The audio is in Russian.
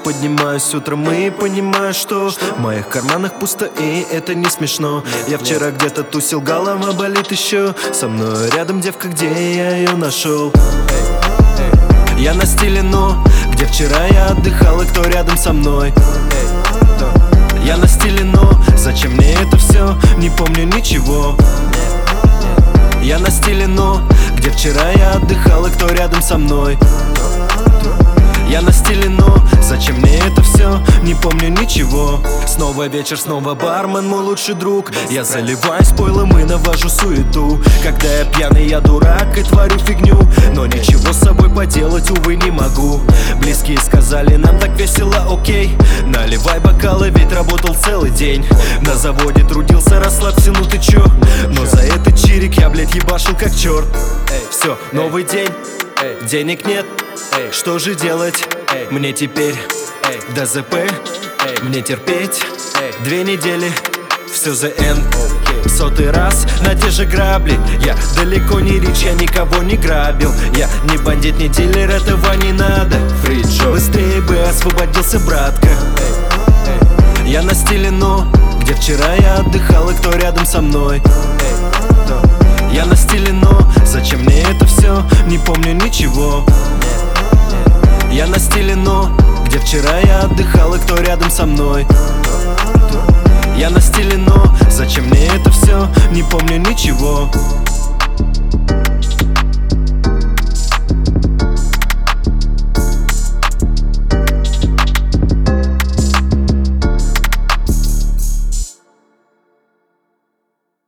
поднимаюсь утром и понимаю, что в моих карманах пусто, и это не смешно. Я вчера где-то тусил, голова болит еще. Со мной рядом девка, где я ее нашел? Я на стиле, но где вчера я отдыхал и кто рядом со мной? Я на стиле, но зачем мне это все? Не помню ничего. Я на стиле, но где вчера я отдыхал и кто рядом со мной? Я на стиле, но зачем мне это все? Не помню ничего. Снова вечер, снова бармен, мой лучший друг. Я заливаюсь пойлом и навожу суету. Когда я пьяный, я дурак и творю фигню, но ничего с собой поделать, увы, не могу. Близкие сказали, нам так весело, окей. Наливай бокалы, ведь работал целый день. На заводе трудился, расслабься, ну ты чё? Но за этот чирик я, блядь, ебашил как черт. Все, новый день, денег нет. Что же делать мне теперь? ДЗП, мне терпеть 2 недели, все the end. 100-й раз на те же грабли. Я далеко не рич, я никого не грабил. Я не бандит, не дилер, этого не надо. Быстрее бы освободился, братка. Я на стиле, но где вчера я отдыхал и кто рядом со мной? Я на стиле, но зачем мне это все? Не помню ничего. Я на стиле, но где вчера я отдыхал и кто рядом со мной? Я на стиле, но зачем мне это все? Не помню ничего.